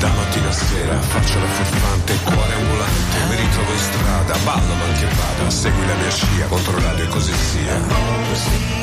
Da mattina a sera faccio la furfante, cuore ambulante, mi ritrovo in strada, ballo mal che vada, segui la mia scia, contro radio e così sia.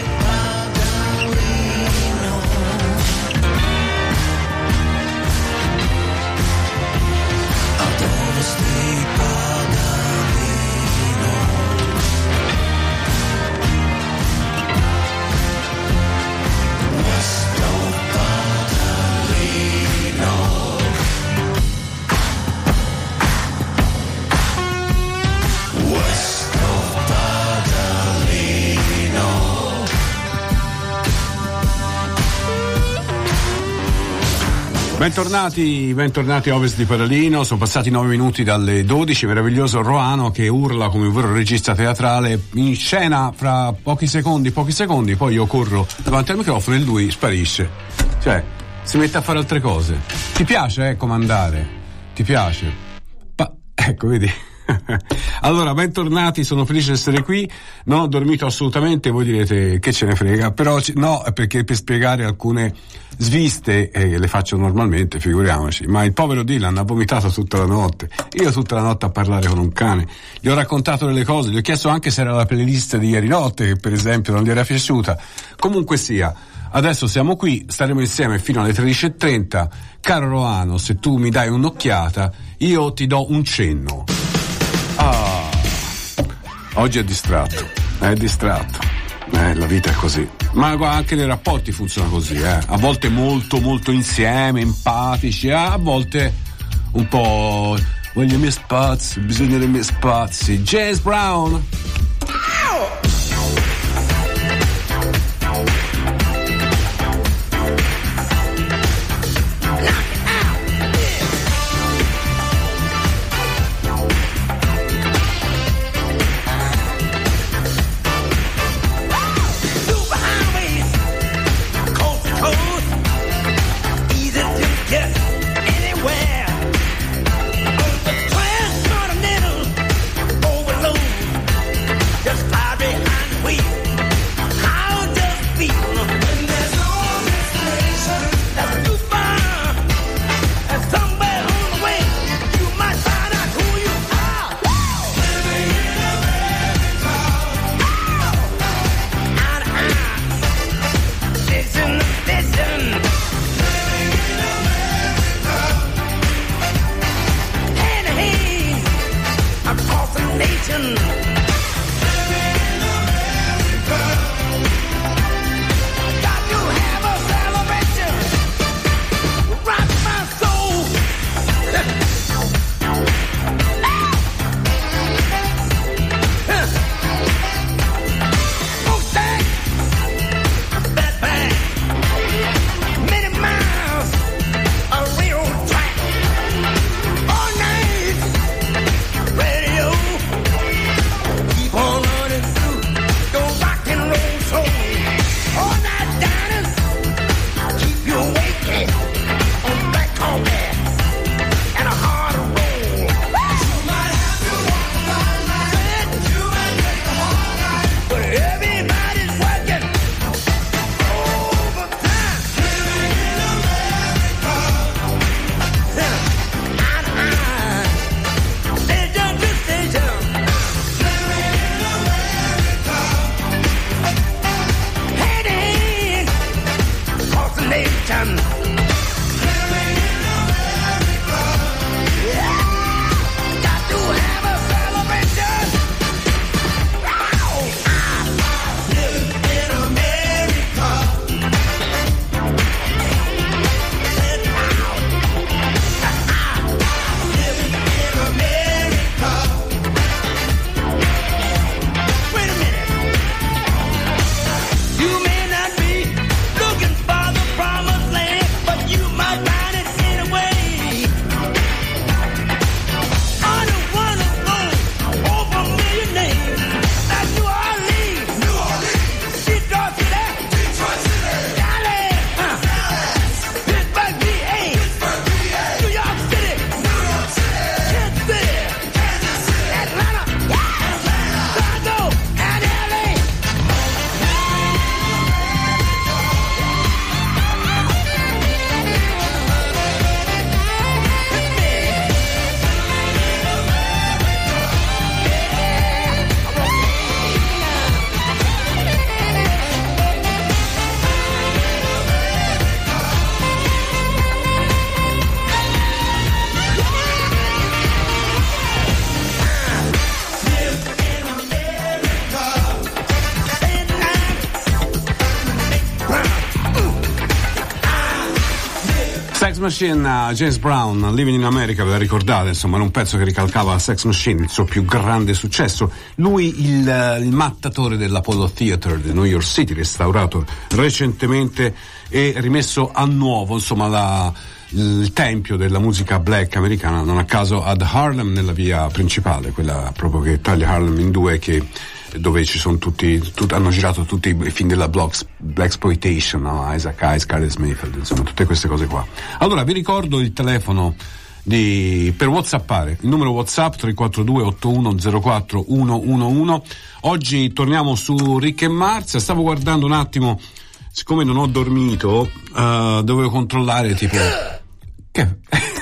Bentornati a Ovest di Padalino, sono passati 9 minuti dalle 12, meraviglioso Roano che urla come un vero regista teatrale, in scena fra pochi secondi, poi io corro davanti al microfono e lui sparisce, cioè si mette a fare altre cose. Ti piace comandare? Ti piace? Ecco, vedi? Allora, bentornati, sono felice di essere qui, non ho dormito assolutamente, voi direte che ce ne frega, però no, perché per spiegare alcune sviste le faccio normalmente, figuriamoci, ma il povero Dylan ha vomitato tutta la notte, io tutta la notte a parlare con un cane, gli ho raccontato delle cose, gli ho chiesto anche se era la playlist di ieri notte, che per esempio non gli era piaciuta, comunque sia. Adesso siamo qui, staremo insieme fino alle 13:30. Caro Roano, se tu mi dai un'occhiata, io ti do un cenno. Oggi è distratto. La vita è così. Ma anche nei rapporti funziona così, A volte molto, molto insieme, empatici, a volte un po'. Voglio i miei spazi, bisogno dei miei spazi. James Brown. Machine, James Brown, Living in America, ve la ricordate, insomma, era un pezzo che ricalcava Sex Machine, il suo più grande successo. Lui il mattatore dell'Apollo Theater di New York City, restaurato recentemente e rimesso a nuovo, insomma, il tempio della musica black americana, non a caso ad Harlem, nella via principale, quella proprio che taglia Harlem in due, dove ci sono hanno girato tutti i film della blaxploitation, no? Isaac Hayes, Carl Smith, insomma, tutte queste cose qua. Allora vi ricordo il telefono per WhatsAppare, il numero WhatsApp 342 8104 111. Oggi torniamo su Rick e Marzia. Stavo guardando un attimo, siccome non ho dormito, dovevo controllare tipo che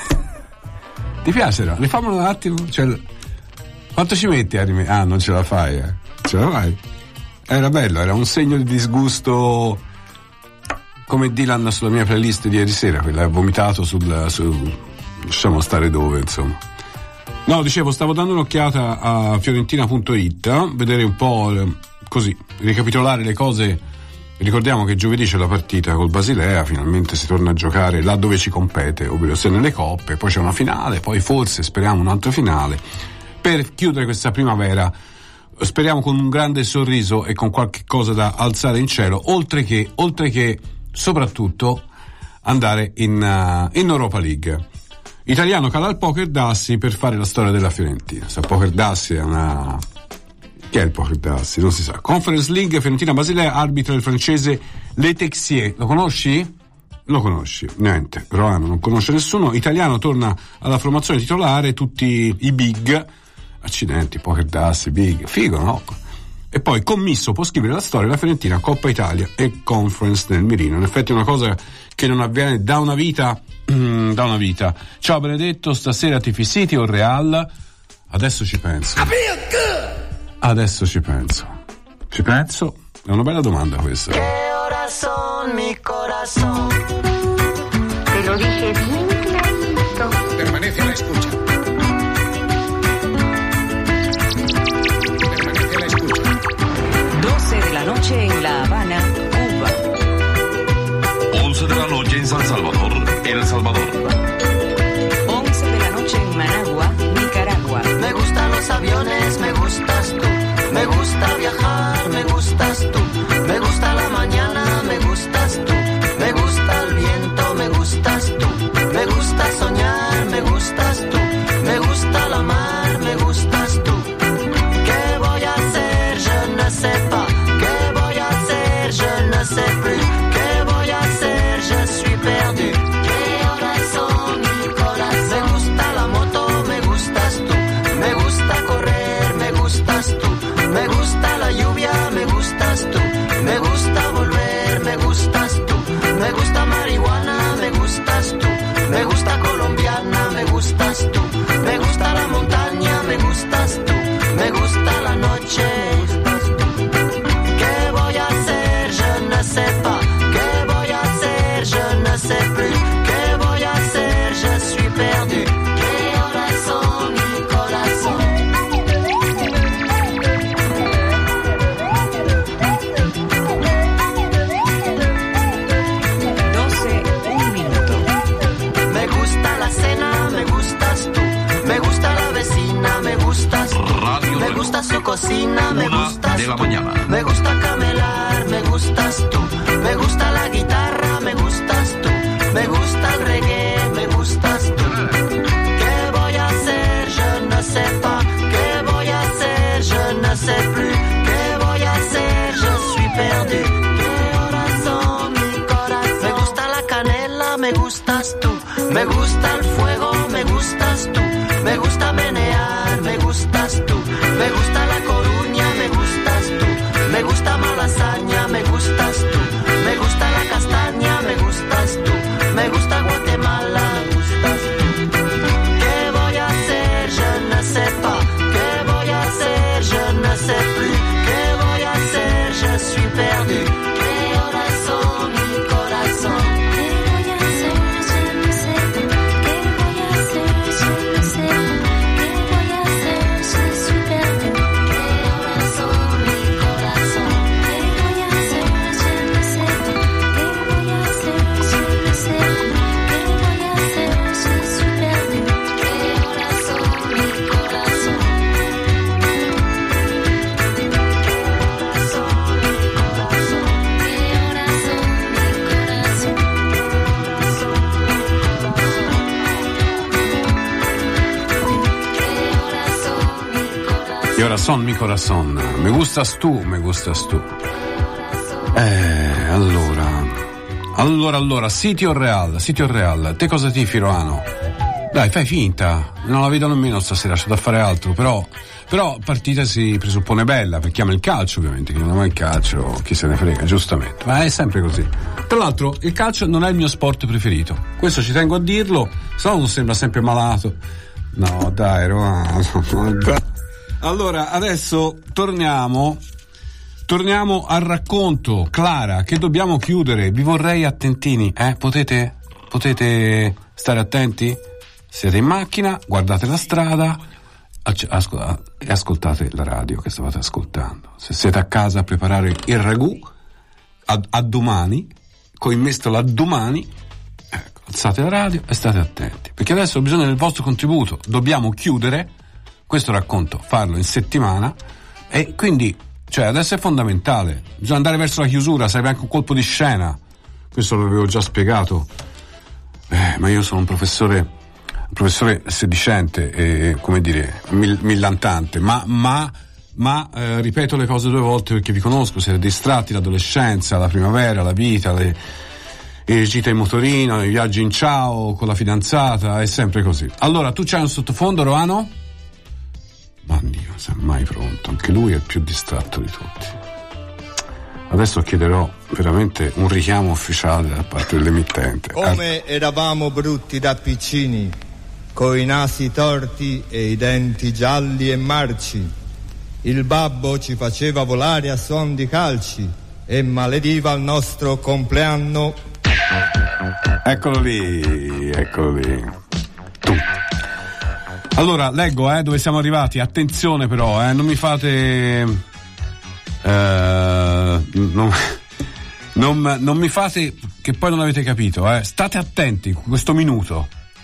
ti piace, no? Rifamelo un attimo, quanto ci metti a non ce la fai, ce la fai? Era bello, era un segno di disgusto come Dylan sulla mia playlist di ieri sera, quella vomitato lasciamo stare dove, insomma. No, dicevo, stavo dando un'occhiata a fiorentina.it, vedere un po' così, ricapitolare le cose. Ricordiamo che giovedì c'è la partita col Basilea, finalmente si torna a giocare là dove ci compete, ovvero sia nelle coppe, poi c'è una finale, poi forse speriamo un altro finale, per chiudere questa primavera, speriamo con un grande sorriso e con qualche cosa da alzare in cielo, oltre che soprattutto andare in Europa League. Italiano cala al Poker d'Assi per fare la storia della Fiorentina. Poker d'Assi è una... Che è il Poker d'Assi? Non si sa. Conference League, Fiorentina Basilea, arbitra il francese Le Texier. Lo conosci? Lo conosci? Niente. Roano non conosce nessuno. Italiano torna alla formazione titolare, tutti i big. Accidenti, Poker d'Assi, big. Figo, no? E poi commisso può scrivere la storia della Fiorentina, Coppa Italia e Conference nel mirino. In effetti è una cosa che non avviene da una vita. Ciao Benedetto, stasera Tifi City o Real? Adesso ci penso. Ci penso? È una bella domanda questa. Corazón, mi corazón. Te lo dije bien clarito. Permanece a la escucha. 12 de la noche en La Habana, Cuba. 11 de la noche en San Salvador, El Salvador. 11 de la noche en Managua, Nicaragua. Me gustan los aviones, me gustas tú. Me gusta viajar, me gustas tú. Me gusta la mañana, me gustas tú. Me gusta el viento, me gustas tú. Me gusta soñar, me gustas tú. Me gusta la mar, me gustas tú. ¿Qué voy a hacer? Je ne sais pas. ¿Qué voy a hacer? Je ne sais plus. ¿Qué voy a hacer? Je suis perdu. Corazón, mi corazón. Me gusta la moto, me gustas tú. Me gusta correr, me gustas tú. Me gusta la lluvia, me gustas tú. Me gusta volver, me gustas tú. Me gusta marihuana, me gustas tú. Me gusta colombiana, me gustas tú. Me gusta la montaña, me gustas tú. Me gusta la noche, me gustas tú. ¿Qué voy a hacer? Je ne sais pas. ¿Qué voy a hacer? Je ne sais plus. ¿Qué voy a hacer? Je suis perdu. Corazón, mi corazón. 12, un minuto. Me gusta la cena, me gustas tú. Me gusta la vecina, me gustas tú. Radio Me gusta su cocina, me 1 gustas de la tú. mañana. Me gusta camelar, me gustas tú. Me gusta la guitarra, me gustas tú. Me gusta el reggae, me gustas tú. ¿Qué voy a hacer? Je ne sais pas. ¿Qué voy a hacer? Je ne sais plus. ¿Qué voy a hacer? Je suis perdu. Corazón, mi corazón. Me gusta la canela, me gustas tú. Me gusta el fuego, me gustas tú. Me gusta menear, me gustas tú. Me gusta la Coruña, me gustas tú. Me gusta Malasaña, me gustas tú. Me gusta la castaña, me gustas tú. Me gusta Guatemala, me gustas tú. ¿Qué voy a hacer? Je ne sais pas. ¿Qué voy a hacer? Je ne sais plus. ¿Qué voy a hacer? Je suis perdu. Corazón, mi corazón. ¿Qué voy a hacer? Je ne sais pas. ¿Qué voy a hacer? Je ne sais Y corazón, mi corazón, me gustas tú. Allora, Sitio Real, te cosa tifi, Roano? Dai, fai finta, non la vedo nemmeno stasera, c'è da fare altro, però partita si presuppone bella, perché ama il calcio, ovviamente, chi non ama il calcio, chi se ne frega, giustamente, ma è sempre così. Tra l'altro, il calcio non è il mio sport preferito, questo ci tengo a dirlo, se no non sembra sempre malato. No, dai, Roano. Allora, adesso torniamo al racconto. Clara, che dobbiamo chiudere, vi vorrei attentini, potete stare attenti? Siete in macchina, guardate la strada e ascoltate la radio che stavate ascoltando. Se siete a casa a preparare il ragù a domani, con il mestolo a domani, ecco, alzate la radio e state attenti, perché adesso ho bisogno del vostro contributo. Dobbiamo chiudere questo racconto, farlo in settimana, e quindi, cioè, adesso è fondamentale, bisogna andare verso la chiusura, serve anche un colpo di scena, questo l'avevo già spiegato, ma io sono un professore sedicente e, come dire, millantante, ma ripeto le cose 2 volte perché vi conosco, siete distratti, l'adolescenza, la primavera, la vita, le gite in motorino, i viaggi in ciao con la fidanzata, è sempre così. Allora, tu c'hai un sottofondo, Roano? Ma Dio, sei mai pronto, anche lui è il più distratto di tutti. Adesso chiederò veramente un richiamo ufficiale da parte dell'emittente. Come eravamo brutti da piccini, coi nasi torti e i denti gialli e marci. Il babbo ci faceva volare a suon di calci e malediva il nostro compleanno. Eccolo lì. Tu. Allora, leggo, dove siamo arrivati. Attenzione però, non mi fate... non mi fate che poi non avete capito, State attenti, questo minuto.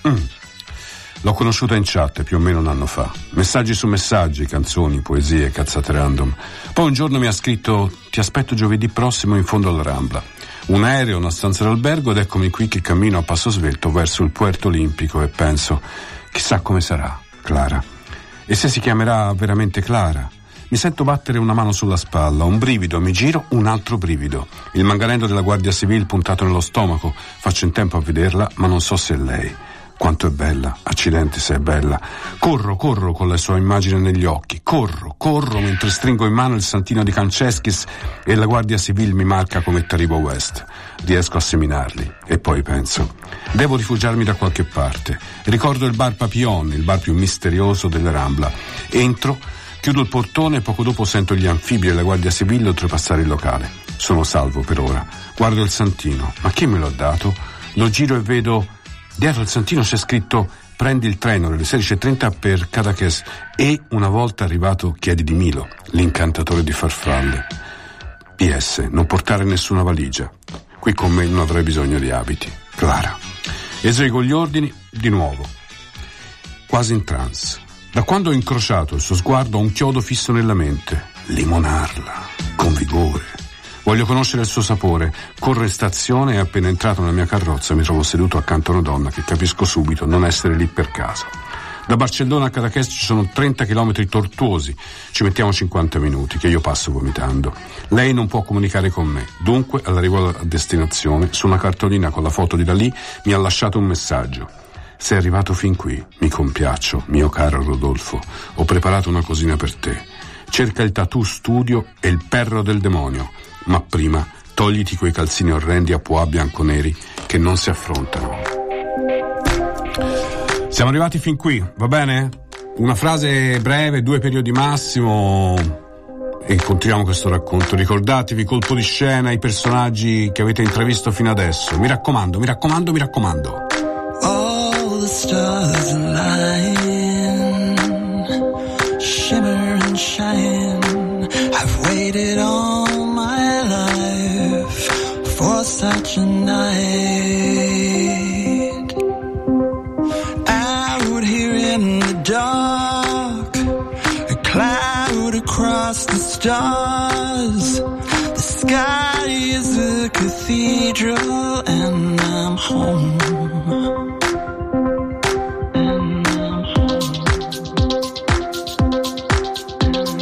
L'ho conosciuta in chat più o meno un anno fa. Messaggi su messaggi, canzoni, poesie, cazzate random. Poi un giorno mi ha scritto: ti aspetto giovedì prossimo in fondo alla Rambla. Un aereo, una stanza d'albergo, ed eccomi qui che cammino a passo svelto verso il Puerto Olimpico e penso: chissà come sarà Clara. E se si chiamerà veramente Clara? Mi sento battere una mano sulla spalla, un brivido, mi giro, un altro brivido. Il manganello della Guardia Civile puntato nello stomaco. Faccio in tempo a vederla, ma non so se è lei. Quanto è bella, accidenti se è bella. Corro con la sua immagine negli occhi. Corro mentre stringo in mano il santino di Canceschis e la Guardia Civile mi marca come Taribo West. Riesco a seminarli e poi penso: devo rifugiarmi da qualche parte. Ricordo il bar Papillon, il bar più misterioso della Rambla. Entro, chiudo il portone e poco dopo sento gli anfibi della Guardia Civile oltrepassare il locale. Sono salvo per ora. Guardo il santino. Ma chi me l'ha dato? Lo giro e vedo... dietro il santino c'è scritto: prendi il treno alle 16:30 per Cadaqués, e una volta arrivato chiedi di Milo, l'incantatore di farfalle. PS, non portare nessuna valigia. Qui con me non avrei bisogno di abiti. Clara. Eseguo gli ordini di nuovo, quasi in trance. Da quando ho incrociato il suo sguardo ho un chiodo fisso nella mente. Limonarla, con vigore. Voglio conoscere il suo sapore. Corro in stazione e appena entrato nella mia carrozza mi trovo seduto accanto a una donna che capisco subito non essere lì per caso. Da Barcellona a Cadaqués ci sono 30 chilometri tortuosi. Ci mettiamo 50 minuti che io passo vomitando. Lei non può comunicare con me. Dunque, all'arrivo a destinazione, su una cartolina con la foto di Dalì mi ha lasciato un messaggio. Sei arrivato fin qui. Mi compiaccio, mio caro Rodolfo. Ho preparato una cosina per te. Cerca il tattoo studio e il perro del demonio. Ma prima togliti quei calzini orrendi a pois bianco-neri che non si affrontano. Siamo arrivati fin qui, va bene? Una frase breve, 2 periodi massimo e continuiamo questo racconto. Ricordatevi, colpo di scena, i personaggi che avete intravisto fino adesso. Mi raccomando. All the stars align, shimmer and shine. I've waited all my life for such a night. Out here in the dark, a cloud across the stars. The sky is a cathedral and I'm home. And I'm home.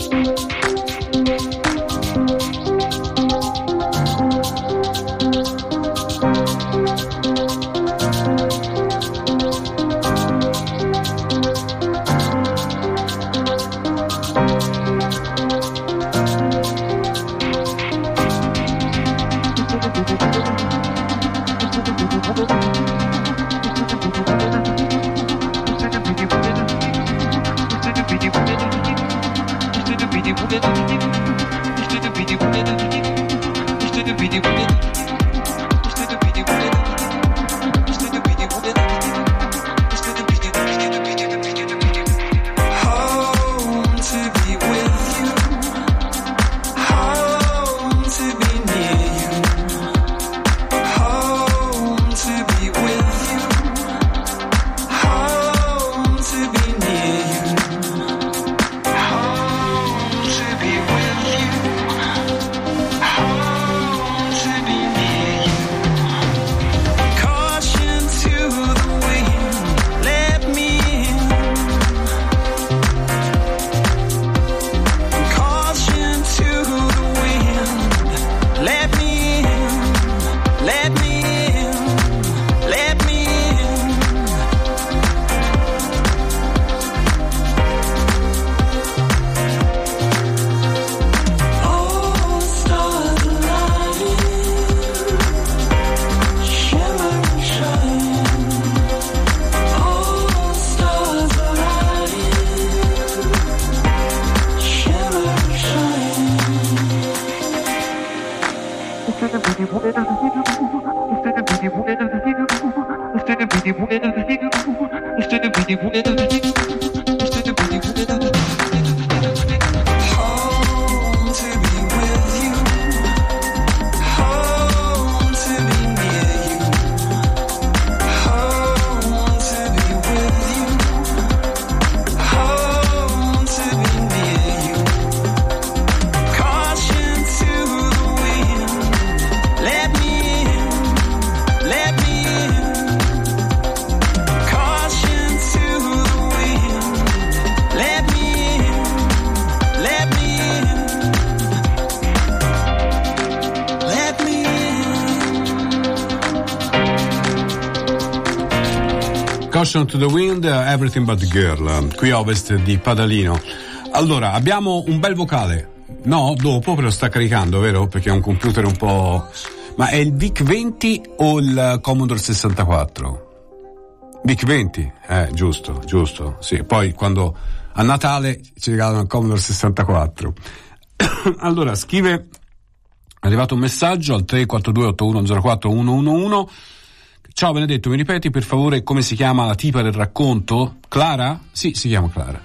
Caution to the Wind, Everything But the Girl, qui a ovest di Padalino. Allora, abbiamo un bel vocale. No, dopo, però sta caricando, vero? Perché è un computer un po'... Ma è il VIC-20 o il Commodore 64? VIC-20, giusto, sì. Poi quando a Natale ci regalano il Commodore 64. Allora, scrive, è arrivato un messaggio al 342-8104-111. Ciao Benedetto, mi ripeti per favore come si chiama la tipa del racconto? Clara? Sì, si chiama Clara.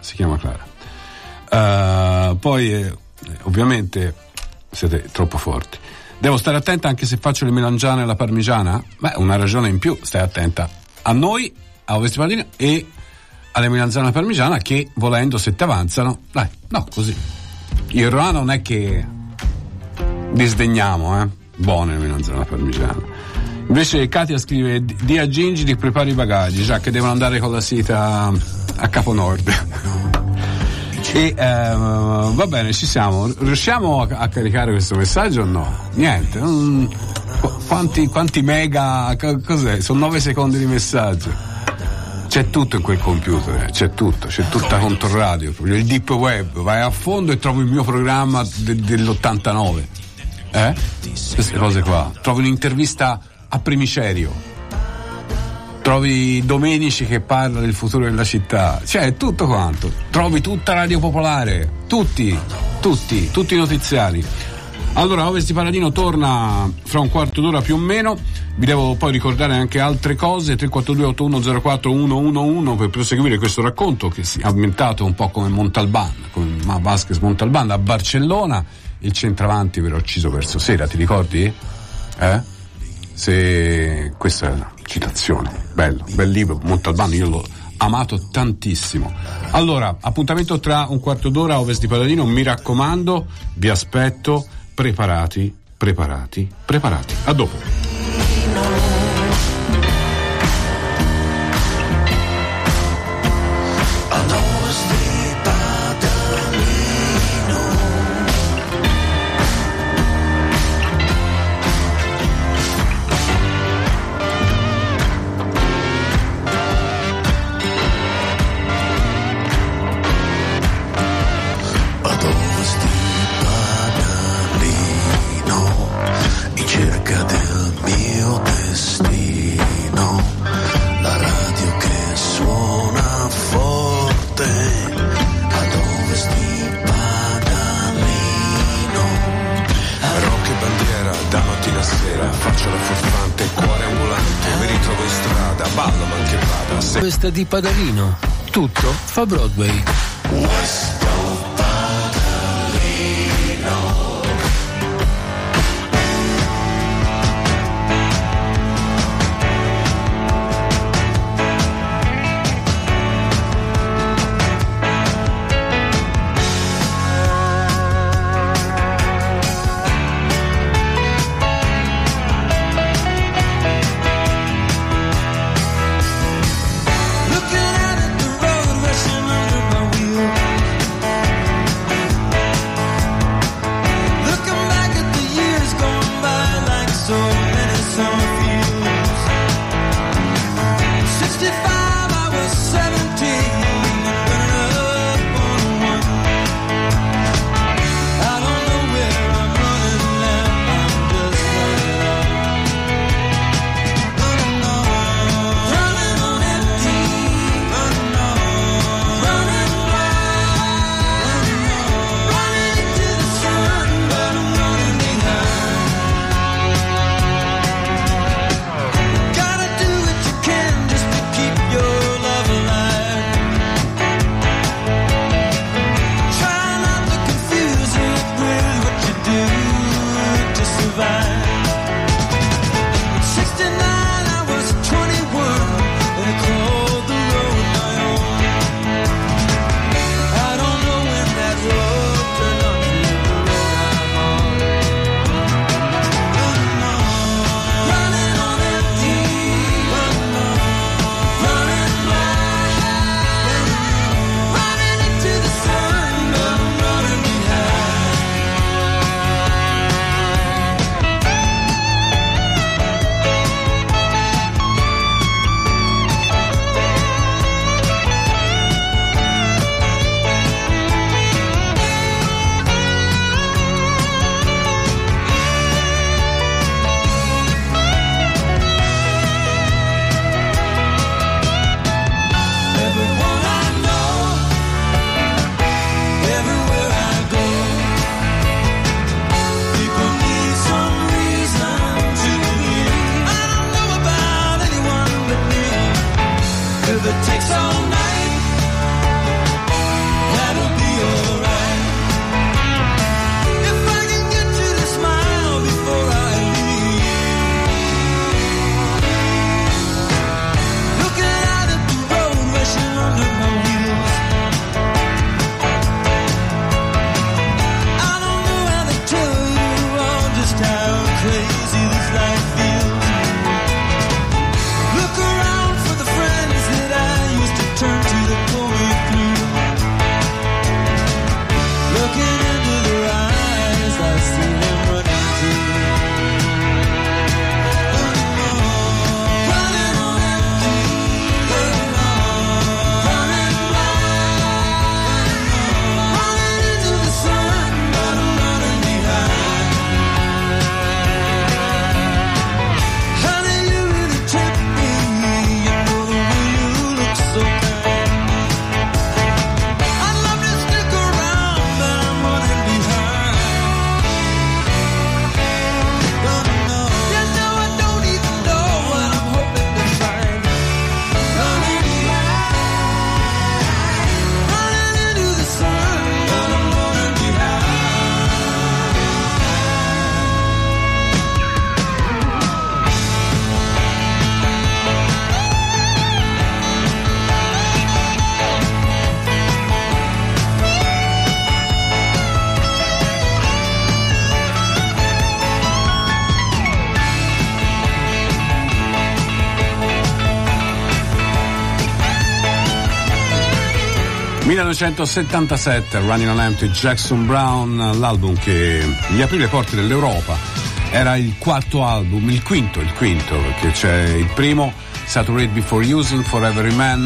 Poi ovviamente siete troppo forti. Devo stare attenta anche se faccio le melanzane alla parmigiana? Beh, una ragione in più, stai attenta a noi, a Ovest Padalino e alle melanzane alla parmigiana che volendo se ti avanzano, dai, no, così. Io e Roano non è che disdegniamo, buone le melanzane alla parmigiana. Invece Katia scrive: di a Gingi di prepari i bagagli, già che devono andare con la sita a Capo Nord. E va bene, ci siamo. Riusciamo a caricare questo messaggio o no? Niente. Quanti mega? Cos'è? Sono 9 secondi di messaggio. C'è tutto in quel computer, c'è tutta controradio, proprio il deep web. Vai a fondo e trovi il mio programma dell'89. Queste cose qua. Trovi un'intervista a Primicerio, trovi Domenici che parla del futuro della città, cioè tutto quanto, trovi tutta Radio Popolare, tutti i notiziari. Allora, Ovest di Paladino torna fra un quarto d'ora più o meno. Vi devo poi ricordare anche altre cose. 342-8104-111 per proseguire questo racconto che si è ambientato un po' come Montalbán, come Vázquez Montalbán a Barcellona. Il centravanti verrà ucciso verso sera, ti ricordi? Se questa è una citazione, bello, bel libro, Montalbán, io l'ho amato tantissimo. Allora, appuntamento tra un quarto d'ora a Ovest di Paladino, mi raccomando, vi aspetto, preparati. A dopo. Ad Ovest di Padalino, Questa di Padalino, tutto fa Broadway. ...1977, Running on Empty, Jackson Browne, l'album che gli aprì le porte dell'Europa. Era il quarto album, il quinto, perché c'è il primo, Saturate Before Using, For Every Man,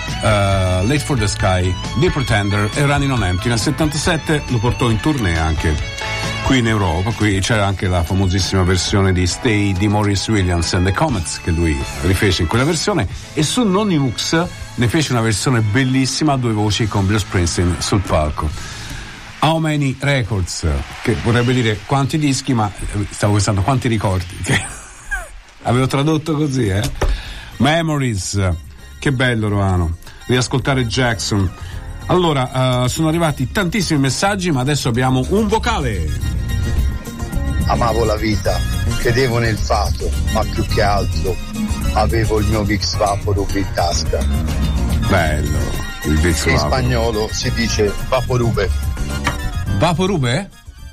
Late for the Sky, The Pretender e Running on Empty. Nel 77 lo portò in tournée anche qui in Europa. Qui c'era anche la famosissima versione di Stay di Maurice Williams and the Comets che lui rifece in quella versione, e su Nonny Hooks ne fece una versione bellissima a due voci con Bruce Springsteen sul palco. How Many Records, che vorrebbe dire quanti dischi, ma stavo pensando quanti ricordi, che avevo tradotto così, Memories, Che bello, Roano, riascoltare Jackson. Allora, sono arrivati tantissimi messaggi, ma adesso abbiamo un vocale. Amavo la vita, credevo nel fato, ma più che altro avevo il mio Vicks Vaporub in tasca. Bello, il Vicks In spagnolo si dice Vaporube. Vaporube?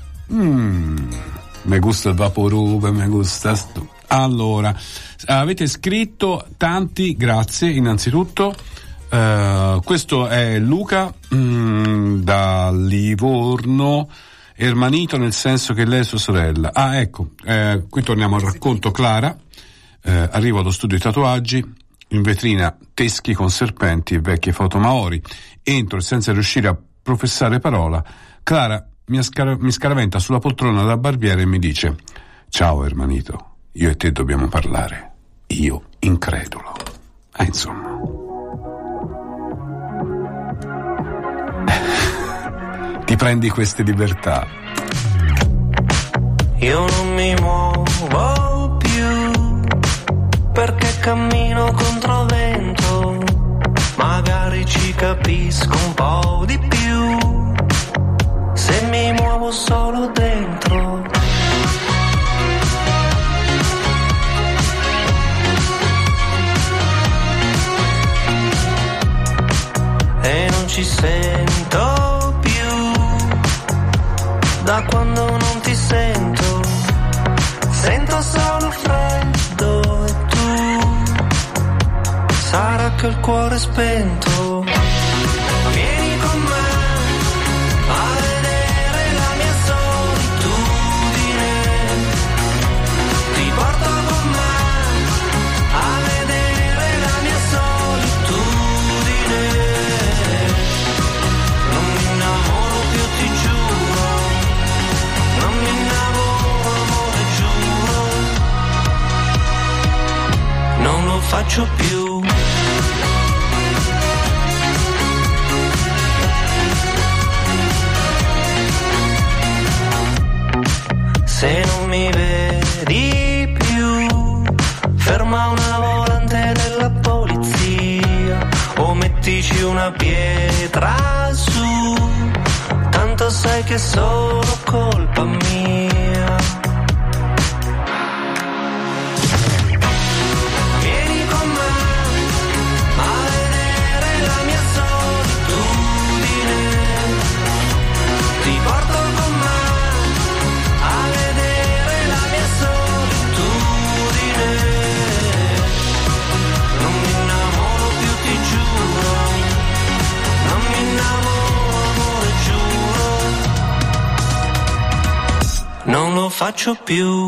Me gusta il Vaporube, me gusta. Allora, avete scritto tanti, grazie innanzitutto. Questo è Luca da Livorno. Ermanito nel senso che lei è sua sorella. Ecco, qui torniamo al racconto. Clara, arrivo allo studio di tatuaggi, in vetrina teschi con serpenti e vecchie foto maori. Entro e senza riuscire a professare parola, Clara mi scaraventa sulla poltrona da barbiere e mi dice: ciao Ermanito, io e te dobbiamo parlare. Io incredulo. Insomma. Ti prendi queste libertà. Io non mi muovo più perché cammino contro vento. Magari ci capisco un po' di più se mi muovo solo dentro. E non ci sento da quando non ti sento, sento solo freddo e tu, sarà che il cuore è spento. Vieni con me a vedere la mia solitudine, ti porto con me a vedere la mia solitudine. Non mi innamoro più, ti giuro. Non mi innamoro, amore, giuro. Non lo faccio più. Se non mi vedi più, ferma una volante della polizia o mettici una pietra su. Tanto sai che è solo colpa mia. Vieni con me a vedere la mia solitudine, ti porto con me a vedere la mia solitudine. Non mi innamoro più, ti giuro. Non mi innamoro, amore, giuro. Non lo faccio più.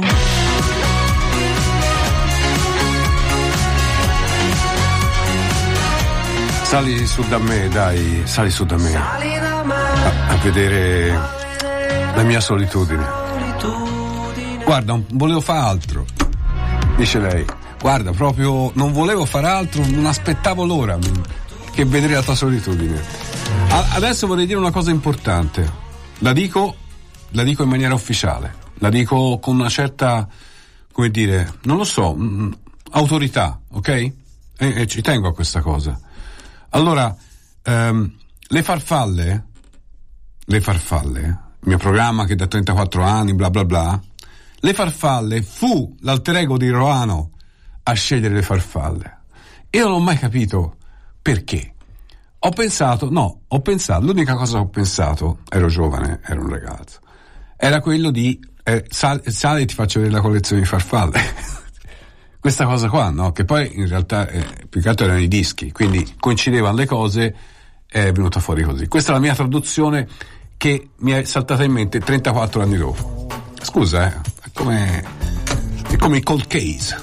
Sali su da me, dai, sali su da me. A vedere la mia solitudine. Guarda, volevo fare altro, dice lei. Guarda, proprio non volevo fare altro, non aspettavo l'ora che vedere la tua solitudine. Adesso vorrei dire una cosa importante. La dico in maniera ufficiale. La dico con una certa, come dire, non lo so, autorità, ok? E ci tengo a questa cosa. Allora, le farfalle, il mio programma che da 34 anni, bla bla bla, le farfalle fu l'alter ego di Roano a scegliere le farfalle. Io non ho mai capito perché. Ho pensato, l'unica cosa che ho pensato, ero giovane, ero un ragazzo, era quello di, sali ti faccio vedere la collezione di farfalle. Questa cosa qua, no? Che poi in realtà più che altro erano i dischi, quindi coincidevano le cose, è venuta fuori così. Questa è la mia traduzione che mi è saltata in mente 34 anni dopo. Scusa, è come il cold case.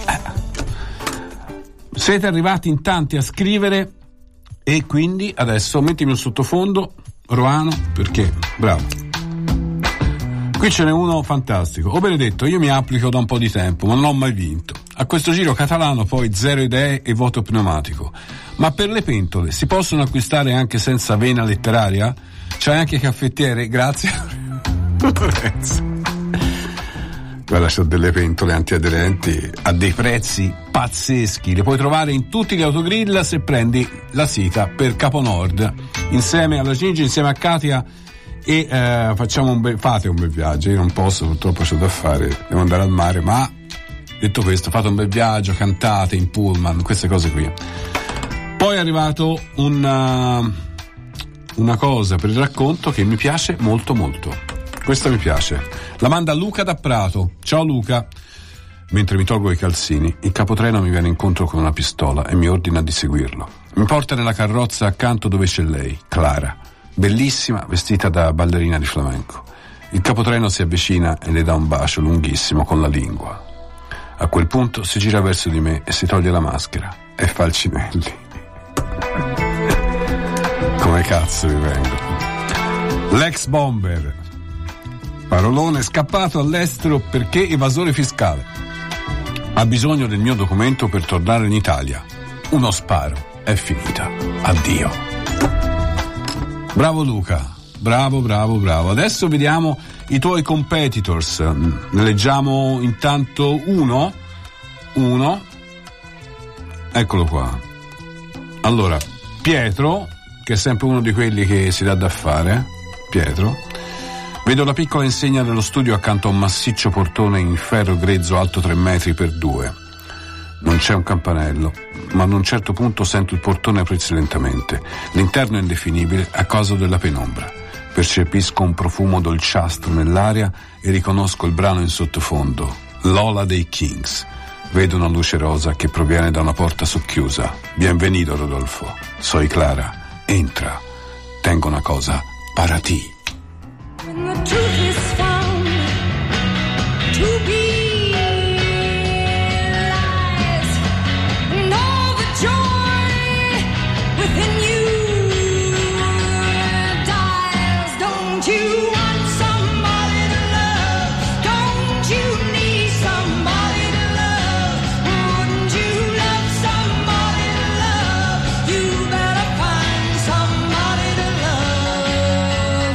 Siete arrivati in tanti a scrivere e quindi adesso mettimi un sottofondo, Roano, perché bravo. Qui ce n'è uno fantastico. Oh Benedetto, io mi applico da un po' di tempo, ma non ho mai vinto. A questo giro catalano poi 0 idee e voto pneumatico. Ma per le pentole si possono acquistare anche senza vena letteraria? C'è anche caffettiere? Grazie. Guarda, c'ho delle pentole antiaderenti a dei prezzi pazzeschi, le puoi trovare in tutti gli autogrill se prendi la sita per Caponord insieme alla Gingi, insieme a Katia, e fate un bel viaggio. Io non posso, purtroppo c'ho da fare, devo andare al mare, ma detto questo, fate un bel viaggio, cantate in pullman, queste cose qui. Poi è arrivato una cosa per il racconto che mi piace molto molto. Questa mi piace. La manda Luca da Prato. Ciao Luca. Mentre mi tolgo i calzini, il capotreno mi viene incontro con una pistola e mi ordina di seguirlo. Mi porta nella carrozza accanto dove c'è lei, Clara, bellissima, vestita da ballerina di flamenco. Il capotreno si avvicina e le dà un bacio lunghissimo con la lingua. A quel punto si gira verso di me e si toglie la maschera e fa il Cinelli. Come cazzo vi vengo? L'ex bomber, parolone, scappato all'estero perché evasore fiscale. Ha bisogno del mio documento per tornare in Italia. Uno sparo, è finita. Addio. Bravo Luca, bravo. Adesso vediamo i tuoi competitors. Ne leggiamo intanto uno. Eccolo qua. Allora, Pietro, che è sempre uno di quelli che si dà da fare. Pietro. Vedo la piccola insegna dello studio accanto a un massiccio portone in ferro grezzo alto 3 metri per 2. Non c'è un campanello, ma ad un certo punto sento il portone aprirsi lentamente. L'interno è indefinibile a causa della penombra. Percepisco un profumo dolciastro nell'aria e riconosco il brano in sottofondo, Lola dei Kings. Vedo una luce rosa che proviene da una porta socchiusa. Bienvenido Rodolfo, soy Clara, entra. Tengo una cosa para ti. When the truth is found to be lies, and all the joy within you dies. Don't you want somebody to love? Don't you need somebody to love? Wouldn't you love somebody to love? You better find somebody to love.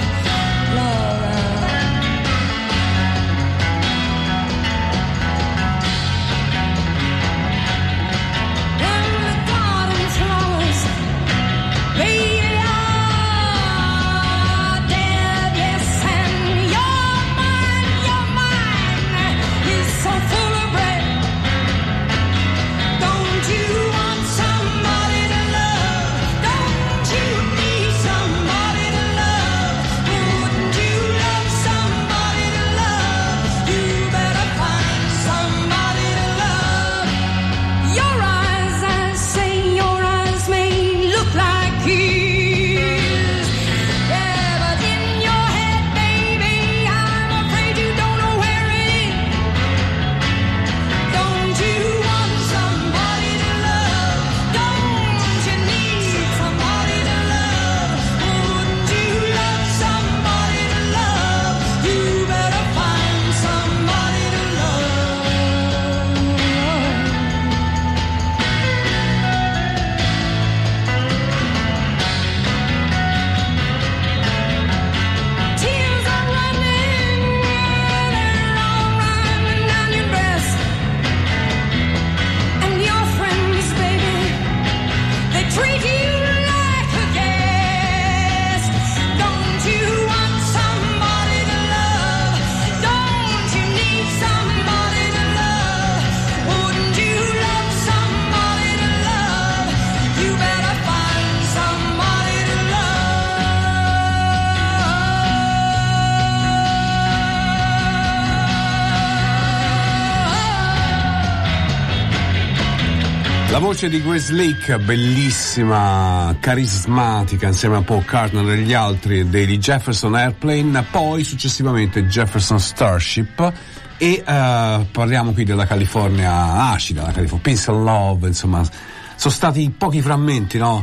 La voce di Grace Lake, bellissima, carismatica, insieme a Paul Carter e gli altri, dei Jefferson Airplane, poi successivamente Jefferson Starship, e parliamo qui della California acida, la California Peace and Love, insomma, sono stati pochi frammenti, no?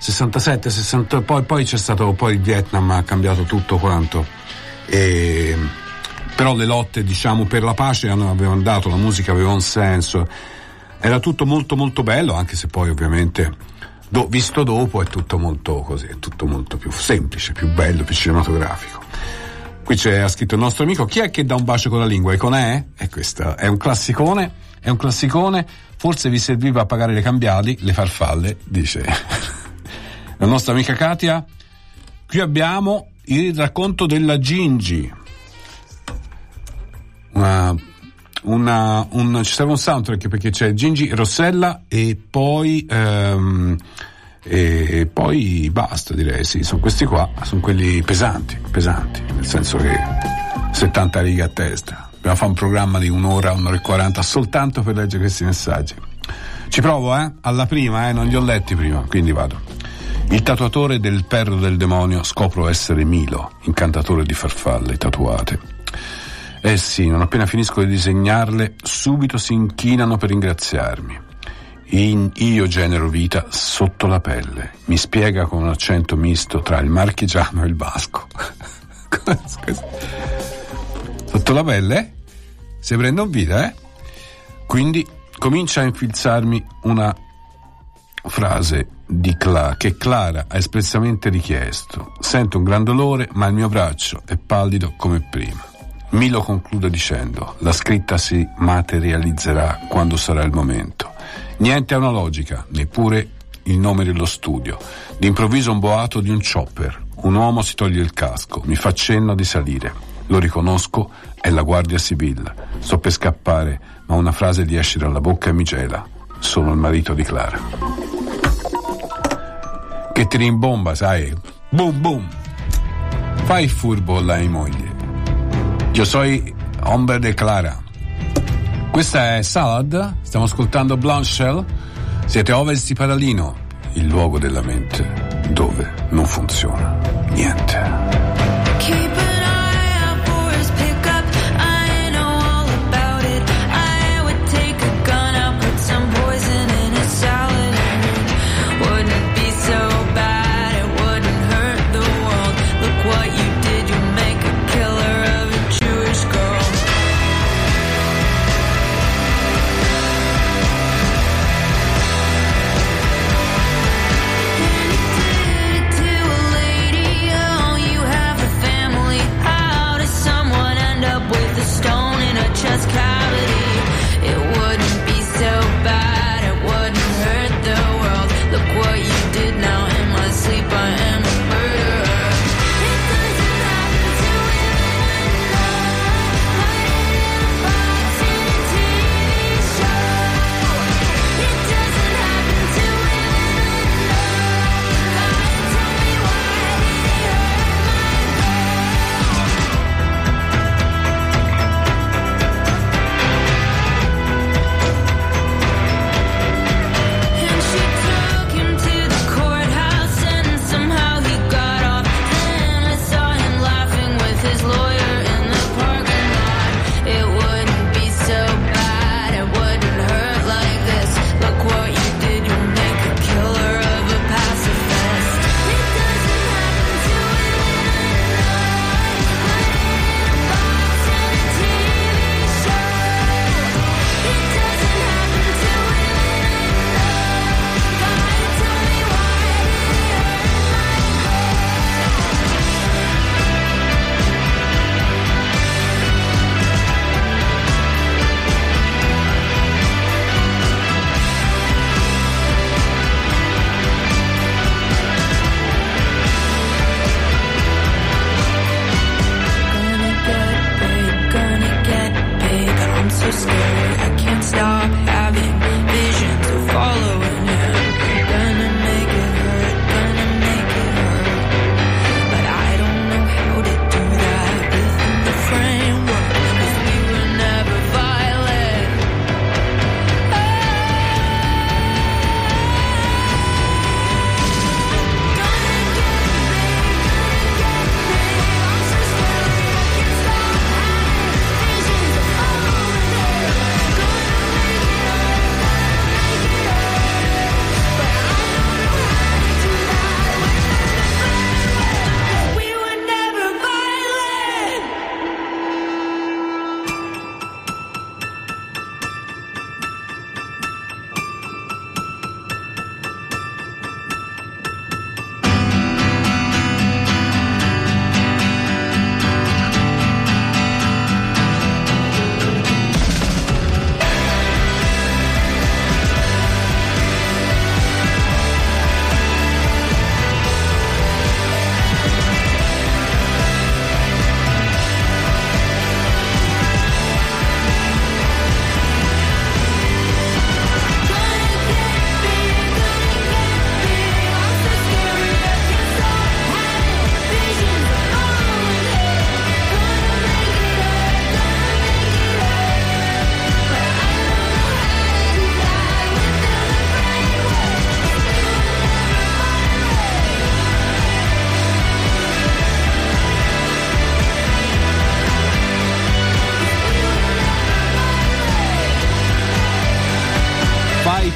67, 60, poi c'è stato, poi il Vietnam ha cambiato tutto quanto, però le lotte, diciamo, per la pace avevano dato, la musica aveva un senso. Era tutto molto molto bello, anche se poi ovviamente visto dopo è tutto molto così, è tutto molto più semplice, più bello, più cinematografico. Qui ha scritto il nostro amico: chi è che dà un bacio con la lingua? Iconè? E questo è un classicone, forse vi serviva a pagare le cambiali, le farfalle, dice la nostra amica Katia. Qui abbiamo il racconto della Gingi. Ci serve un soundtrack perché c'è Gingi, Rossella e poi basta, direi. Sì, sono questi qua, sono quelli pesanti, nel senso che 70 righe a testa. Dobbiamo fare un programma di un'ora e 40 soltanto per leggere questi messaggi. Ci provo, alla prima, non li ho letti prima, quindi vado. Il tatuatore del perro del demonio scopro essere Milo, incantatore di farfalle tatuate. Eh sì, non appena finisco di disegnarle, subito si inchinano per ringraziarmi. Io genero vita sotto la pelle, mi spiega con un accento misto tra il marchigiano e il basco. Sotto la pelle? Se prendo vita, Quindi comincia a infilzarmi una frase che Clara ha espressamente richiesto. Sento un gran dolore, ma il mio braccio è pallido come prima. Milo conclude dicendo: la scritta si materializzerà quando sarà il momento. Niente ha una logica, neppure il nome dello studio. D'improvviso un boato di un chopper. Un uomo si toglie il casco, mi fa cenno di salire. Lo riconosco, è la Guardia Civile. Sto per scappare, ma una frase gli esce dalla bocca e mi gela. Sono il marito di Clara. Che ti rimbomba, sai? Boom boom. Fai il furbo la moglie. Io soy hombre de Clara. Questa è Salad, stiamo ascoltando Blanche Shell. Siete a Ovest di Paralino, il luogo della mente dove non funziona niente. You had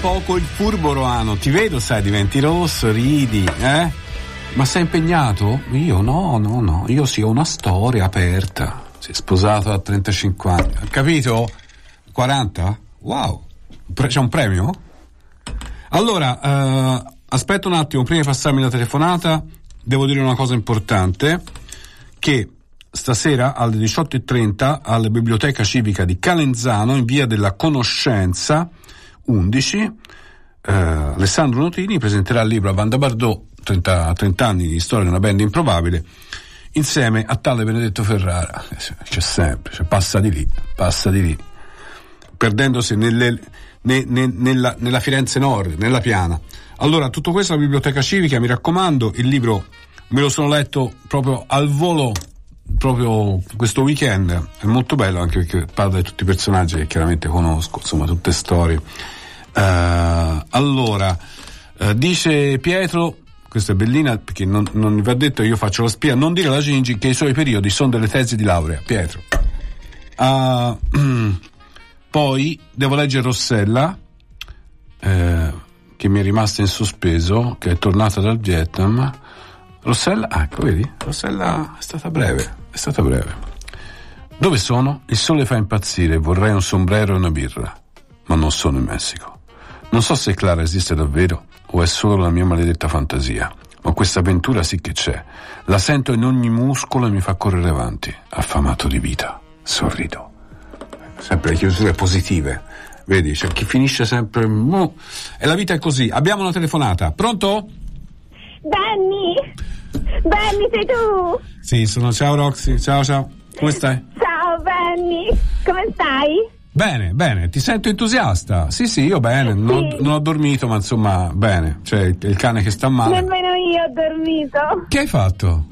poco il furbo, Roano. Ti vedo, sai, diventi rosso, ridi, Ma sei impegnato? Io no. Io sì, ho una storia aperta. Sei sposato a 35 anni. Capito? 40? Wow. C'è un premio? Allora, aspetta un attimo, prima di passarmi la telefonata, devo dire una cosa importante, che stasera alle 18:30 alla Biblioteca Civica di Calenzano, in via della Conoscenza 11, Alessandro Notini presenterà il libro A Wanda Bardot, 30 anni di storia di una band improbabile, insieme a tale Benedetto Ferrara. C'è sempre, passa di lì, perdendosi nella Firenze Nord, nella Piana. Allora, tutto questo alla Biblioteca Civica, mi raccomando. Il libro me lo sono letto proprio al volo, proprio questo weekend, è molto bello anche perché parla di tutti i personaggi che chiaramente conosco, insomma, tutte storie. Allora, dice Pietro, questa è bellina perché non mi va detto, io faccio la spia, non dire alla Gingi che i suoi periodi sono delle tesi di laurea. Pietro. Poi devo leggere Rossella, che mi è rimasta in sospeso, che è tornata dal Vietnam. Rossella, ecco, vedi? Rossella è stata breve. Dove sono? Il sole fa impazzire, vorrei un sombrero e una birra, ma non sono in Messico. Non so se Clara esiste davvero o è solo la mia maledetta fantasia, ma questa avventura sì che c'è. La sento in ogni muscolo e mi fa correre avanti, affamato di vita. Sorrido. Sempre le chiusure positive, vedi, c'è chi finisce sempre e la vita è così. Abbiamo una telefonata, pronto? Benny, sei tu? Sì, ciao Roxy, ciao, come stai? Ciao Benny, come stai? Bene, ti sento entusiasta. Sì, io bene, non ho dormito, ma insomma bene, cioè il cane che sta male. Nemmeno io ho dormito. Che hai fatto?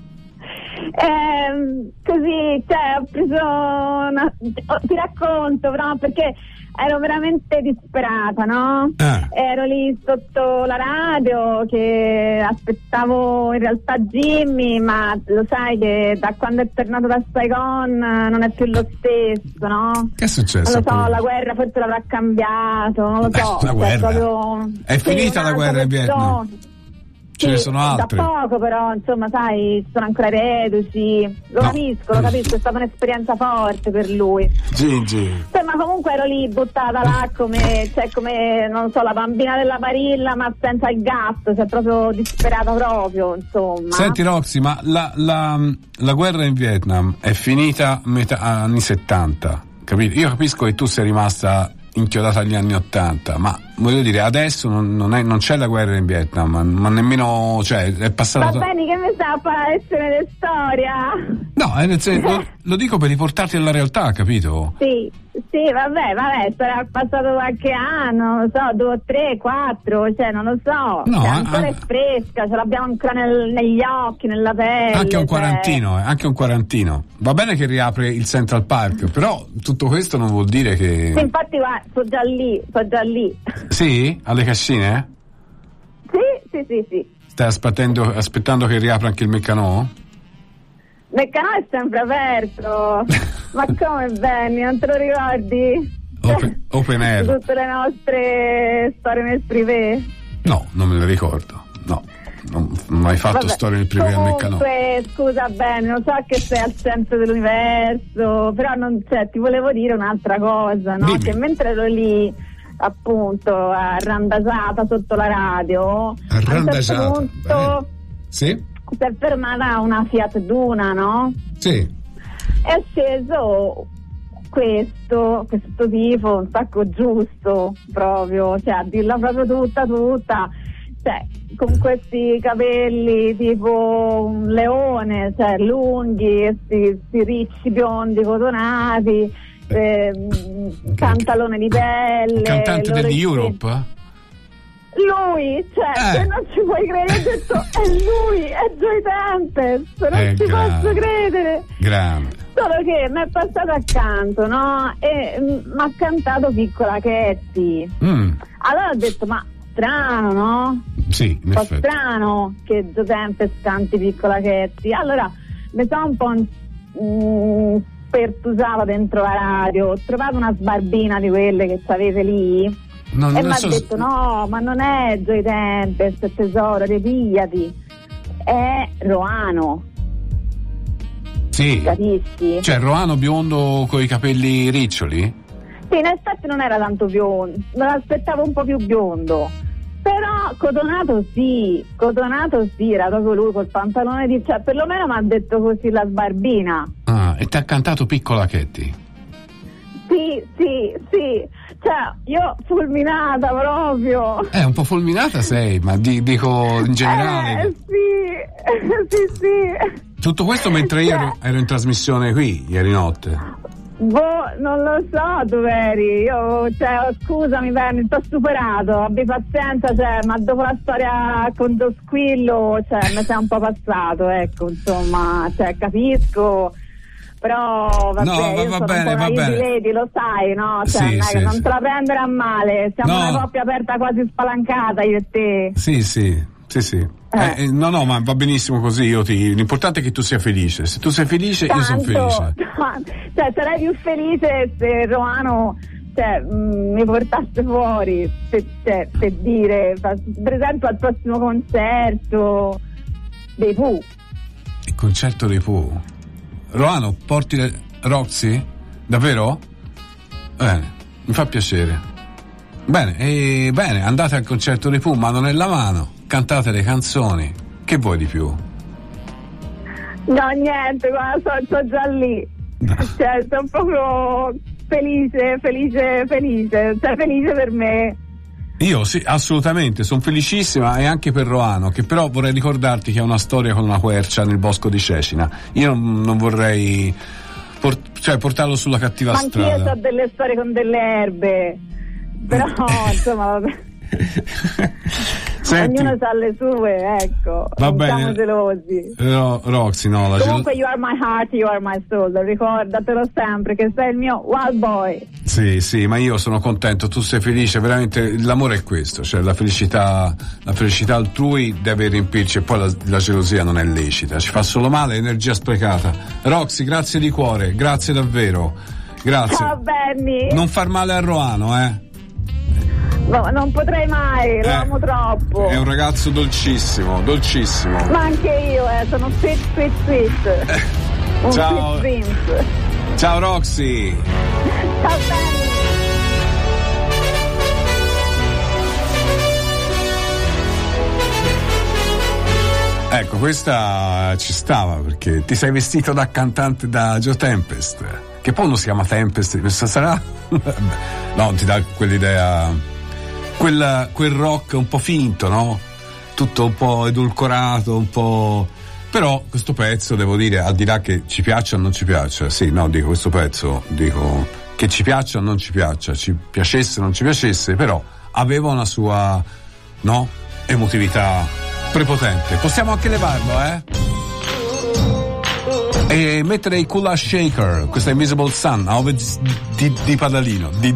Così, cioè, ho preso ti racconto, no, perché ero veramente disperata, no? Ero lì sotto la radio che aspettavo in realtà Jimmy, ma lo sai che da quando è tornato da Saigon non è più lo stesso, no? Che è successo? Non lo so, la guerra forse l'avrà cambiato, non lo so. La guerra? È finita la guerra in Vietnam? Ce ne sono altre. Da poco però, insomma, sai, sono ancora reduci. Lo capisco, è stata un'esperienza forte per lui. Gigi. Ma comunque ero lì buttata là come non so, la bambina della Barilla ma senza il gatto, cioè proprio disperata proprio, insomma. Senti Roxy, ma la guerra in Vietnam è finita metà anni 70, capito? Io capisco che tu sei rimasta inchiodata agli anni 80, ma voglio dire, adesso non c'è la guerra in Vietnam, ma nemmeno, cioè, è passato. Va bene, che mi sta a fare lezione di storia? No, nel senso, lo dico per riportarti alla realtà, capito? Sì, vabbè, sarà passato qualche anno, non lo so, 2, 3, 4, cioè non lo so. No, ancora è fresca, ce l'abbiamo ancora negli occhi, nella pelle. Anche un quarantino. Va bene che riapre il Central Park, però tutto questo non vuol dire che. Sì, infatti guarda, sto già lì. Sì? Alle Cascine? Sì. Stai aspettando che riapra anche il Meccanò? Meccanò è sempre aperto. Ma come Benny, non te lo ricordi? Open air. Tutte le nostre storie nel privé? No, non me le ricordo. No, non ho mai fatto storie nel privé al Meccanò. Scusa Benny, non so che sei al centro dell'universo, però ti volevo dire un'altra cosa, no? Dimmi. Che mentre ero lì appunto arrandasata sotto la radio, a un certo punto sì? si è fermata una Fiat Duna, no? Sì. È sceso questo tipo un sacco giusto proprio, cioè a dirla proprio tutta, cioè con questi capelli tipo un leone, cioè lunghi, questi ricci biondi cotonati, pantalone di pelle. Il cantante degli Europe? Lui, cioè, se non ci puoi credere, ho detto, è lui, è Joy Tempest, non ci posso credere. Grande. Solo che mi è passato accanto, no? E mi ha cantato Piccola Katy. Allora ho detto, ma strano, no? Sì, in effetti. Strano che Joy Tempest canti Piccola Katy. Allora mi sono un po' pertusata dentro la radio, ho trovato una sbarbina di quelle che avete lì. Non e mi ha so detto no, ma non è Joy Tempest, tesoro, ripigliati, è Roano. Sì. Capisci? Cioè Roano biondo con i capelli riccioli? Sì, in effetti non era tanto biondo, me l'aspettavo un po' più biondo. Però cotonato sì, era proprio lui col pantalone di... cioè perlomeno mi ha detto così la sbarbina. Ah, e ti ha cantato Piccola Katy? Sì, cioè io fulminata proprio. Un po' fulminata sei, ma dico in generale. Sì. Tutto questo mentre io ero in trasmissione qui, ieri notte. Non lo so dove eri, io, cioè, scusami Benny, t'ho superato, abbi pazienza, cioè, ma dopo la storia con Lo Squillo, cioè, mi sei un po' passato, ecco, insomma, cioè, capisco. Però vabbè, no, io va sono bene, un po' va bene. Lady, lo sai, no? Cioè, Sì, sì, non sì. te la prendere a male, siamo No. una coppia aperta quasi spalancata io e te. Sì. No, ma va benissimo così. L'importante è che tu sia felice. Se tu sei felice, io sono felice. Cioè, sarei più felice se Roano, cioè, mi portasse fuori per dire, per esempio al prossimo concerto dei Pooh. Il concerto dei Pooh. Roano, porti Roxy? Davvero? Bene, mi fa piacere. Bene, andate al concerto dei Pooh, mano nella mano, cantate le canzoni. Che vuoi di più? No, niente, guarda, sto già lì. No. Cioè, sono proprio felice, cioè felice per me. Io sì, assolutamente, sono felicissima, e anche per Roano, che però vorrei ricordarti che ha una storia con una quercia nel bosco di Cecina. Io non vorrei portarlo sulla cattiva strada. Anch'io ho delle storie con delle erbe, però insomma vabbè. Senti, ognuno ha le sue, ecco. Va non bene. siamo gelosi. Roxy, no, Comunque you are my heart, you are my soul, ricordatelo sempre che sei il mio wild boy. Sì, ma io sono contento, tu sei felice, veramente l'amore è questo, cioè la felicità altrui deve riempirci, e poi la gelosia non è lecita, ci fa solo male, è energia sprecata. Roxy, grazie di cuore, grazie davvero, grazie. Ciao Benny. Non far male a Roano, No, non potrei mai, lo amo troppo. È un ragazzo dolcissimo. Ma anche io, sono sweet. Un Ciao. sweet prince. Ciao Roxy. Ciao Benny. Ecco, questa ci stava perché ti sei vestito da cantante da Joe Tempest, che poi non si chiama Tempest, questa sarà? No, ti dà quell'idea, quel rock un po' finto, no? Tutto un po' edulcorato, un po'. Però questo pezzo, devo dire, al di là che ci piaccia o non ci piaccia, questo pezzo, che ci piaccia o non ci piaccia, ci piacesse o non ci piacesse, però aveva una sua, no? Emotività prepotente. Possiamo anche levarlo, e mettere i Kula Shaker, questa Invisible Sun, a ovest di Padalino, di.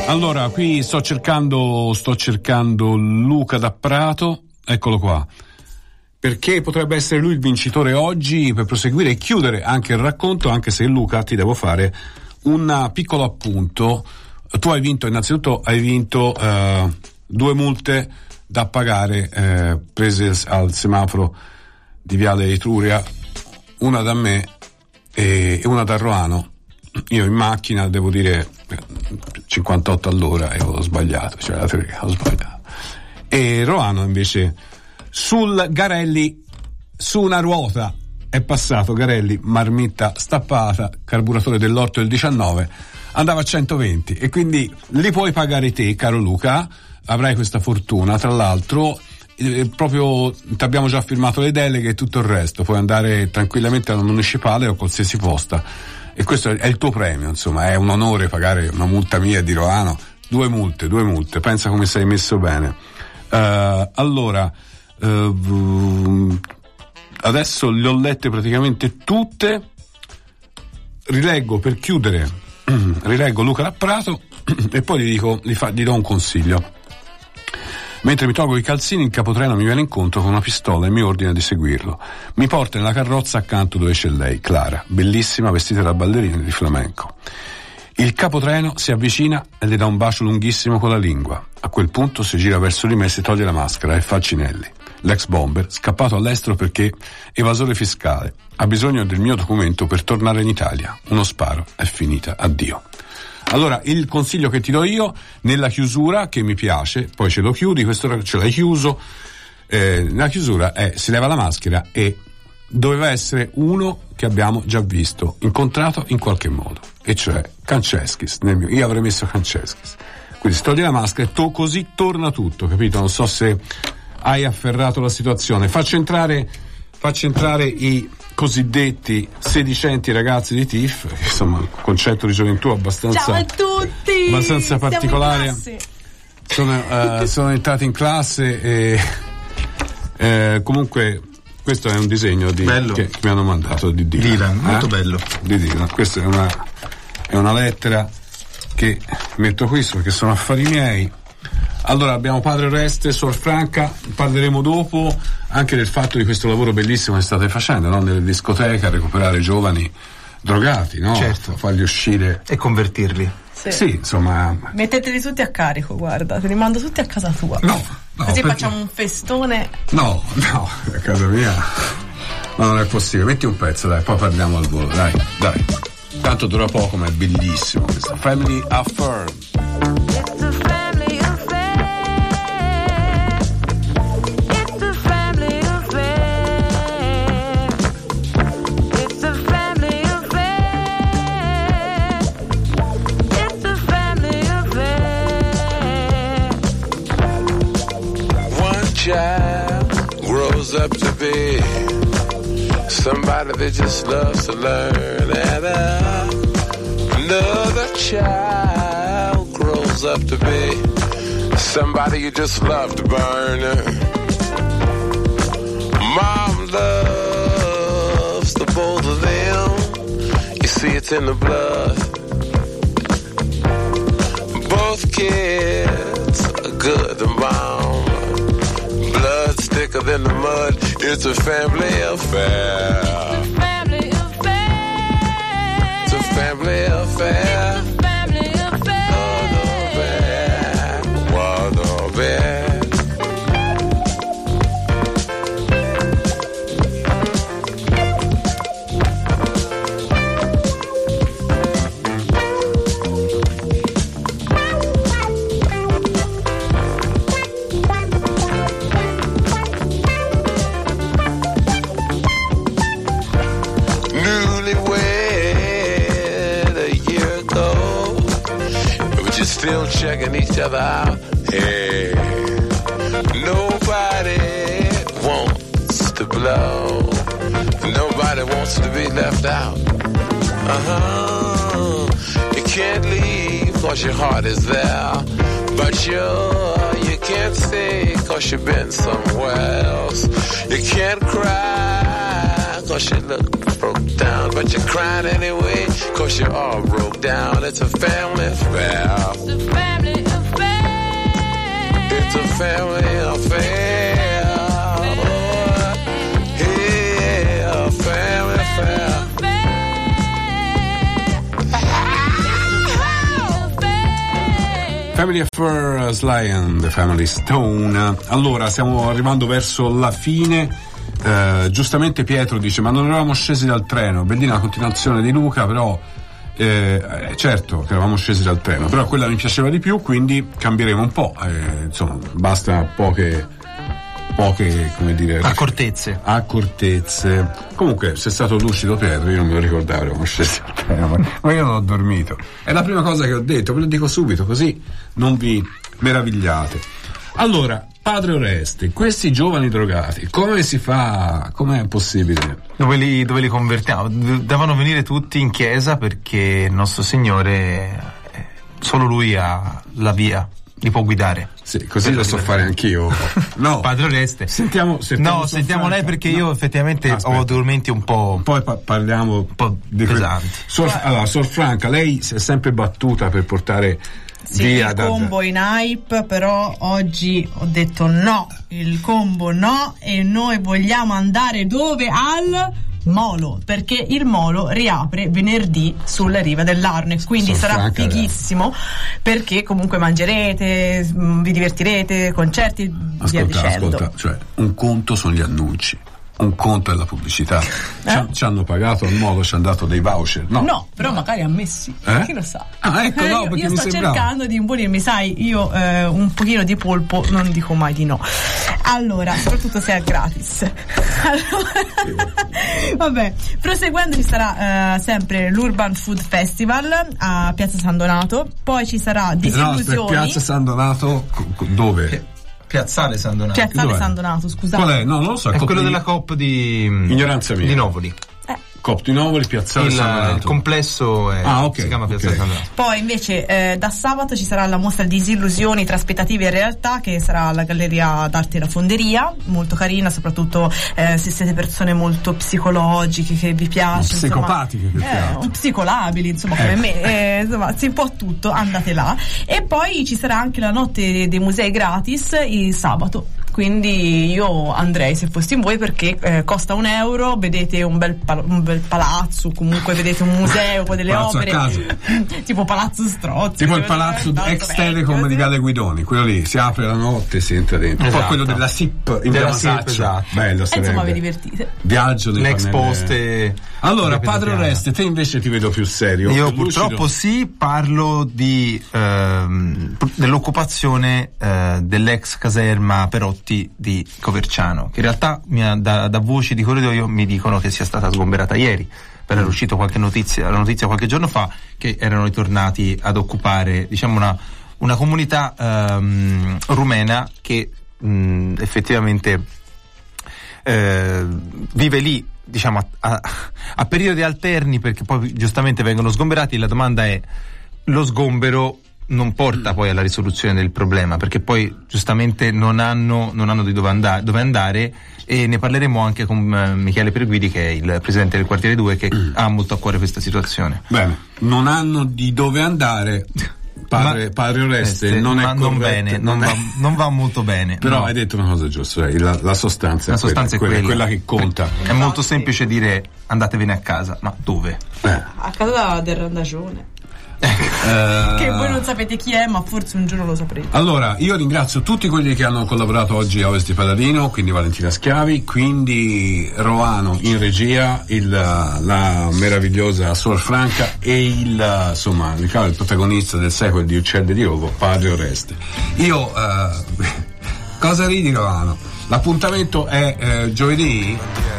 Allora, qui sto cercando Luca da Prato, eccolo qua. Perché potrebbe essere lui il vincitore oggi per proseguire e chiudere anche il racconto, anche se Luca ti devo fare un piccolo appunto. Tu hai vinto, innanzitutto hai vinto 2 multe da pagare prese al semaforo di Viale Etruria, una da me e una da Roano. Io in macchina devo dire 58 all'ora e ho sbagliato, cioè la teoria ho sbagliato. E Roano invece sul Garelli su una ruota è passato. Garelli, marmitta stappata, carburatore dell'8 e il 19, andava a 120 e quindi li puoi pagare te, caro Luca, avrai questa fortuna. Tra l'altro proprio ti abbiamo già firmato le deleghe e tutto il resto, puoi andare tranquillamente alla municipale o qualsiasi posta e questo è il tuo premio, insomma. È un onore pagare una multa mia di Roano, 2 multe, pensa come sei messo bene. Allora adesso le ho lette praticamente tutte, rileggo per chiudere, rileggo Luca da Prato e poi gli do un consiglio. Mentre mi tolgo i calzini, il capotreno mi viene incontro con una pistola e mi ordina di seguirlo. Mi porta nella carrozza accanto dove c'è lei, Clara, bellissima, vestita da ballerina di flamenco. Il capotreno si avvicina e le dà un bacio lunghissimo con la lingua. A quel punto si gira verso di me e si toglie la maschera e falcinelli. L'ex bomber, scappato all'estero perché evasore fiscale, ha bisogno del mio documento per tornare in Italia. Uno sparo, è finita, addio. Allora, il consiglio che ti do io, nella chiusura, che mi piace, poi ce lo chiudi, questo ce l'hai chiuso, nella chiusura si leva la maschera e doveva essere uno che abbiamo già visto, incontrato in qualche modo, e cioè Kančeskis. Io avrei messo Kančeskis. Quindi si toglie la maschera e così torna tutto, capito? Non so se hai afferrato la situazione. Faccio entrare i cosiddetti sedicenti ragazzi di TIF, che insomma un concetto di gioventù abbastanza, ciao a tutti, abbastanza particolare. Sono entrati in classe e comunque questo è un disegno che mi hanno mandato di Dylan, molto bello, di Dylan. Questa è una lettera che metto qui perché sono affari miei. Allora abbiamo Padre Oreste, Suor Franca, parleremo dopo anche del fatto di questo lavoro bellissimo che state facendo, no? Nelle discoteche, a recuperare giovani drogati, no? Certo. Farli uscire e convertirli. Sì, insomma. Metteteli tutti a carico, guarda, te li mando tutti a casa tua. No, così facciamo un festone. No, a casa mia. Ma non è possibile, metti un pezzo, dai, poi parliamo al volo, dai. Tanto dura poco, ma è bellissimo questo. Family Affair. Child grows up to be somebody that just loves to learn, and another child grows up to be somebody you just love to burn. Mom loves the both of them, you see it's in the blood. Both kids are good and mom, blood's thicker than the mud. It's a family affair. It's a family affair. It's a family affair. It's a family affair. What a bear. Still checking each other out. Hey, nobody wants to blow. Nobody wants to be left out. You can't leave cause your heart is there, but you can't stay cause you've been somewhere else. You can't cry cause you look broke down, but you're crying anyway, cause you're all broke down. It's a family affair. It's a family affair. It's a family affair. Oh, yeah, a family affair. Family Affair, Sly and the Family Stone. Allora, stiamo arrivando verso la fine. Giustamente Pietro dice: ma non eravamo scesi dal treno? Bellina continuazione di Luca, però certo che eravamo scesi dal treno, però quella mi piaceva di più, quindi cambieremo un po'. Insomma, basta poche, come dire, accortezze. Comunque, se è stato lucido Pietro, io non me lo ricordavo, eravamo scesi al treno, ma io non ho dormito. È la prima cosa che ho detto, ve lo dico subito, così non vi meravigliate. Allora, padre Oreste, questi giovani drogati, come si fa? Com'è possibile? Dove li convertiamo? Devono venire tutti in chiesa, perché il nostro Signore, solo Lui ha la via, li può guidare. Sì, così lo so fare anch'io. No, padre Oreste. Sentiamo lei, perché io effettivamente ho dormenti un po'. Poi parliamo un po' di pesanti. Allora, Sor Franca, lei si è sempre battuta per portare via il combo in hype, però oggi ho detto no, il combo no, e noi vogliamo andare dove? Al Molo, perché il Molo riapre venerdì sulla riva dell'Arno, e quindi sarà fighissimo, perché comunque mangerete, vi divertirete, concerti, via dicendo. Ascolta, cioè un conto sono gli annunci, un conto è la pubblicità. Ci hanno pagato al Molo, ci hanno dato dei voucher. No, però magari a me sì, chi lo sa. Ecco, no, perché io sto cercando di imbuirmi, sai, io un pochino di polpo non dico mai di no. Allora, soprattutto se è gratis. Vabbè, proseguendo ci sarà sempre l'Urban Food Festival a Piazza San Donato, poi ci sarà Disillusioni. Piazza San Donato dove? Piazzale San Donato. San Donato, scusate. Qual è? No, non lo so. È quello della Coop di ignoranza mia. Di Novoli. Coop di Novoli, Piazzale San Donato. Il complesso si chiama Piazzale San Donato. Poi invece da sabato ci sarà la mostra Disillusioni tra aspettative e realtà, che sarà alla Galleria d'Arte La Fonderia, molto carina, soprattutto se siete persone molto psicologiche, che vi piace, psicopatiche, psicolabili, insomma, come me, insomma, si può tutto, andate là. E poi ci sarà anche la notte dei musei gratis il sabato, quindi io andrei se fossi in voi, perché costa €1, vedete un bel palazzo, comunque vedete un museo, poi delle opere, tipo Palazzo Strozzi, tipo il palazzo ex Telecom di Viale Guidoni, quello lì si apre la notte e si entra dentro. Esatto. Poi quello della SIP in Via Masaccio, esatto. Bello sarebbe. Insomma, vi divertite. Viaggio dei L'ex Poste. Allora, padre Oreste, te invece ti vedo più serio. Io purtroppo parlo dell'occupazione dell'ex caserma Perotti di Coverciano, che in realtà da voci di corridoio mi dicono che sia stata sgomberata ieri. Era uscito la notizia qualche giorno fa che erano ritornati ad occupare, diciamo, una comunità rumena che effettivamente vive lì, diciamo, a periodi alterni, perché poi giustamente vengono sgomberati. La domanda è: lo sgombero non porta poi alla risoluzione del problema, perché poi giustamente non hanno di dove andare, e ne parleremo anche con Michele Perguidi, che è il presidente del quartiere 2, che ha molto a cuore questa situazione. Bene, non hanno di dove andare. Padre Oreste non è bene, non va molto bene. Però hai detto una cosa giusta, la sostanza è quella che conta. È molto semplice dire andatevene a casa, ma dove? A casa del Randagione. Che voi non sapete chi è, ma forse un giorno lo saprete. Allora, io ringrazio tutti quelli che hanno collaborato oggi a Ovest di Paladino, quindi Valentina Schiavi, quindi Roano in regia, la meravigliosa Sor Franca e il protagonista del sequel di Uccelli di Ovo, padre Oreste. Io cosa ridi, Roano? L'appuntamento è giovedì?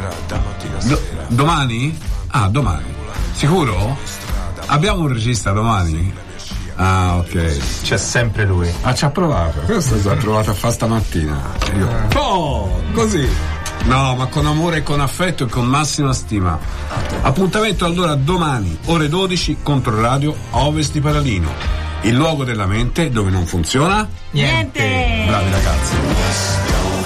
Domani? Domani. Sicuro? Abbiamo un regista domani? Ok. C'è sempre lui. Ci ha provato. Questo ci ha provato a fare stamattina. Così. No, ma con amore e con affetto e con massima stima. Appuntamento allora domani, ore 12, Controradio a Ovest di Paladino. Il luogo della mente dove non funziona niente. Bravi ragazzi.